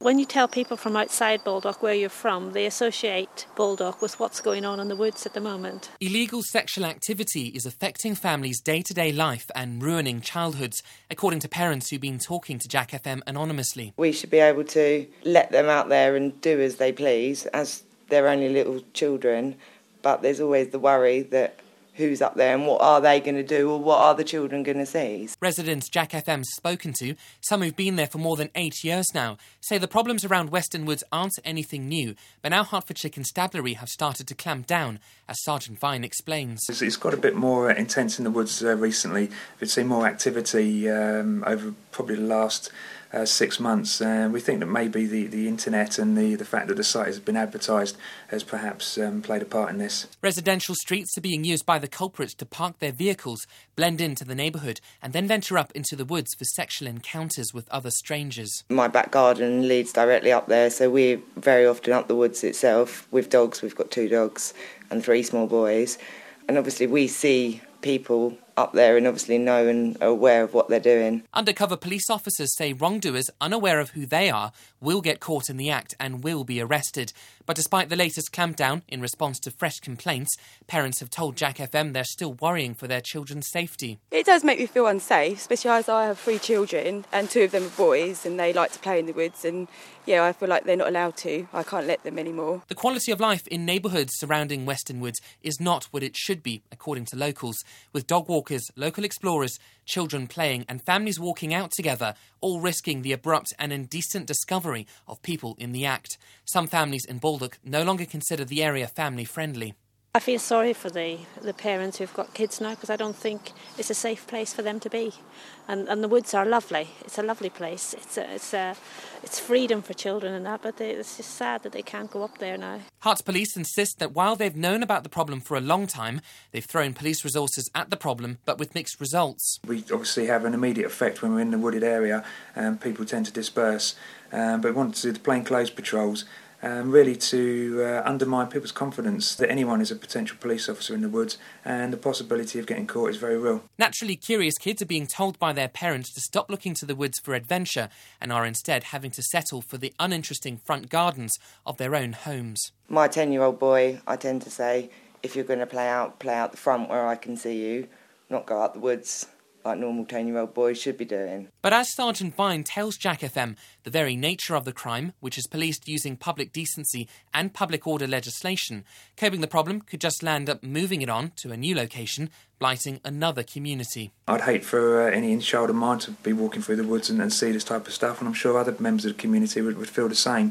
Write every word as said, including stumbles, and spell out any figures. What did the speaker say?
When you tell people from outside Baldock where you're from, they associate Baldock with what's going on in the woods at the moment. Illegal sexual activity is affecting families' day-to-day life and ruining childhoods, according to parents who've been talking to Jack F M anonymously. We should be able to let them out there and do as they please, as they're only little children, but there's always the worry that who's up there and what are they going to do, or what are the children going to see? Residents Jack F M's spoken to, some who've been there for more than eight years now, say the problems around Weston Woods aren't anything new, but now Hertfordshire Constabulary have started to clamp down, as Sergeant Vine explains. It's got a bit more intense in the woods uh, recently. We've seen more activity um, over probably the last uh, six months. Uh, we think that maybe the, the internet and the, the fact that the site has been advertised has perhaps um, played a part in this. Residential streets are being used by the culprits to park their vehicles, blend into the neighbourhood and then venture up into the woods for sexual encounters with other strangers. My back garden leads directly up there, so we're very often up the woods itself with dogs. We've got two dogs and three small boys, and obviously we see people up there and obviously know and are aware of what they're doing. Undercover police officers say wrongdoers, unaware of who they are, will get caught in the act and will be arrested. But despite the latest clampdown in response to fresh complaints, parents have told Jack F M they're still worrying for their children's safety. It does make me feel unsafe, especially as I have three children and two of them are boys and they like to play in the woods, and yeah, I feel like they're not allowed to. I can't let them anymore. The quality of life in neighbourhoods surrounding Weston Woods is not what it should be, according to locals, with dog walkers, local explorers, children playing and families walking out together, all risking the abrupt and indecent discovery of people in the act. Some families in Baldock no longer consider the area family-friendly. I feel sorry for the, the parents who've got kids now, because I don't think it's a safe place for them to be. And, and the woods are lovely. It's a lovely place. It's a, it's a, it's freedom for children and that, but they, it's just sad that they can't go up there now. Herts Police insist that while they've known about the problem for a long time, they've thrown police resources at the problem, but with mixed results. We obviously have an immediate effect when we're in the wooded area and people tend to disperse, um, but we want to do the plainclothes patrols. Um, really to uh, undermine people's confidence that anyone is a potential police officer in the woods, and the possibility of getting caught is very real. Naturally curious kids are being told by their parents to stop looking to the woods for adventure and are instead having to settle for the uninteresting front gardens of their own homes. My ten-year-old boy, I tend to say, if you're going to play out, play out the front where I can see you, not go out the woods like normal ten-year-old boys should be doing. But as Sergeant Vine tells Jack F M, the very nature of the crime, which is policed using public decency and public order legislation, curbing the problem could just land up moving it on to a new location, blighting another community. I'd hate for uh, any child of mine to be walking through the woods and, and see this type of stuff, and I'm sure other members of the community would, would feel the same.